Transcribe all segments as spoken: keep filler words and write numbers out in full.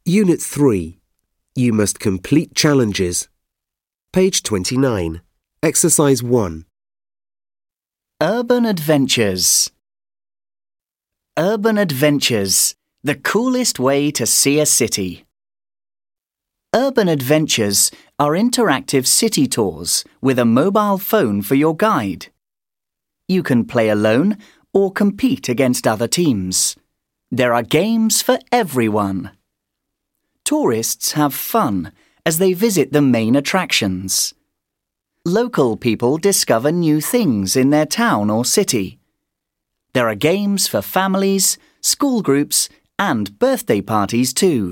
Unit three. You must complete challenges. Page twenty-nine. Exercise one. Urban Adventures. Urban Adventures, the coolest way to see a city. Urban Adventures are interactive city tours with a mobile phone for your guide. You can play alone or compete against other teams. There are games for everyone. Tourists have fun as they visit the main attractions. Local people discover new things in their town or city. There are games for families, school groups, and birthday parties too.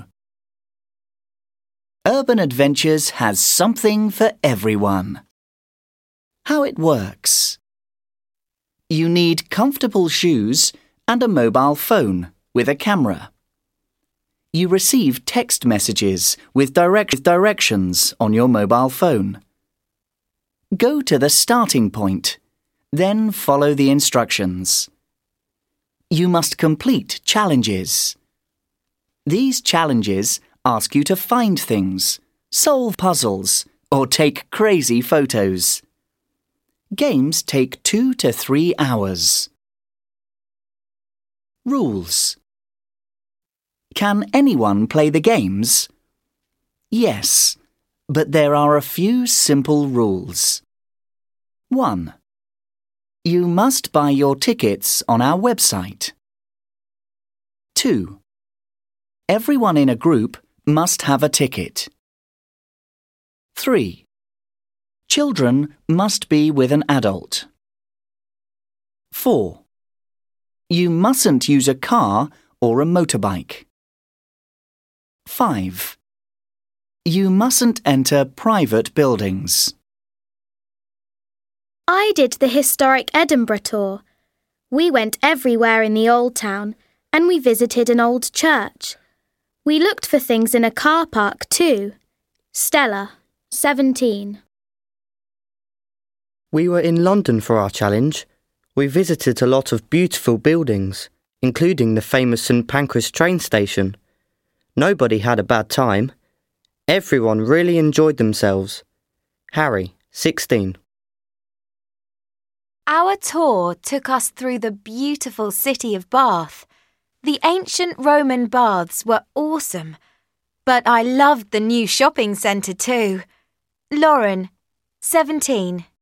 Urban Adventures has something for everyone. How it works. You need comfortable shoes and a mobile phone with a camera. You receive text messages with direct directions on your mobile phone. Go to the starting point, then follow the instructions. You must complete challenges. These challenges ask you to find things, solve puzzles, or take crazy photos. Games take two to three hours. Rules. Can anyone play the games? Yes, but there are a few simple rules. one. You must buy your tickets on our website. two. Everyone in a group must have a ticket. three. Children must be with an adult. four. You mustn't use a car or a motorbike. five. You mustn't enter private buildings. I did the historic Edinburgh tour. We went everywhere in the old town and we visited an old church. We looked for things in a car park too. Stella, seventeen. We were in London for our challenge. We visited a lot of beautiful buildings, including the famous St Pancras train station. Nobody had a bad time. Everyone really enjoyed themselves. Harry, sixteen. Our tour took us through the beautiful city of Bath. The ancient Roman baths were awesome, but I loved the new shopping centre too. Lauren, seventeen.